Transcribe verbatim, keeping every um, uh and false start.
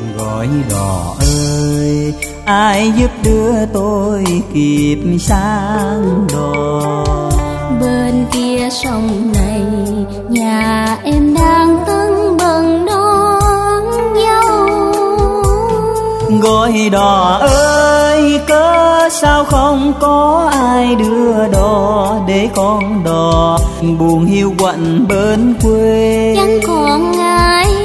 Gọi đò ơi, ai giúp đưa tôi kịp sang đò. Bên kia sông này, nhà em đang tưng bừng đón dâu. Gọi đò ơi, cớ sao không có ai đưa đò, để con đò buồn hiu quạnh bên quê. Chẳng còn ai